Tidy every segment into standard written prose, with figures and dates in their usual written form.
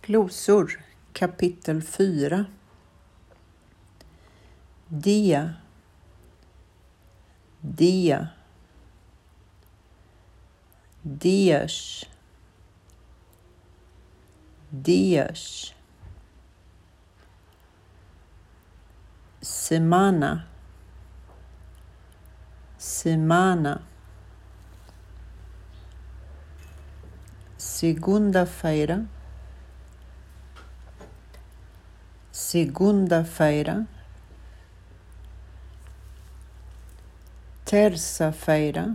Glosor kapitel 4. Dia, dia, dias, dias, semana, semana, segunda-feira, segunda-feira, terça-feira,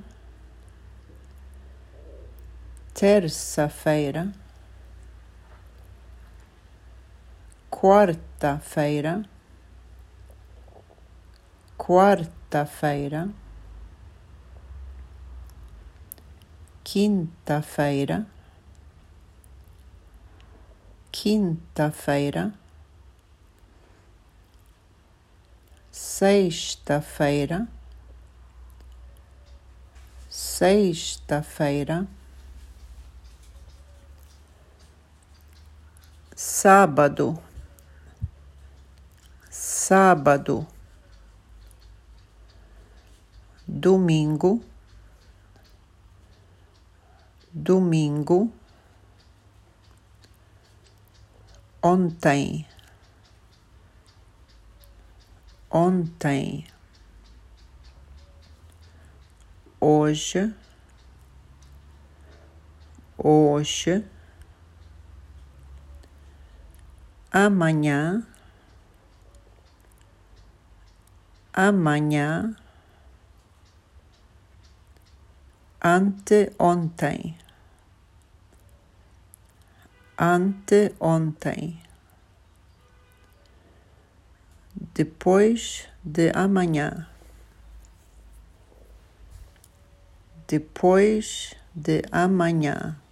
terça-feira, quarta-feira, quarta-feira, quinta-feira, quinta-feira, sexta-feira, sexta-feira, sábado, sábado, domingo, domingo, ontem, ontem, hoje, hoje, amanhã, amanhã, anteontem, anteontem, depois de amanhã, depois de amanhã,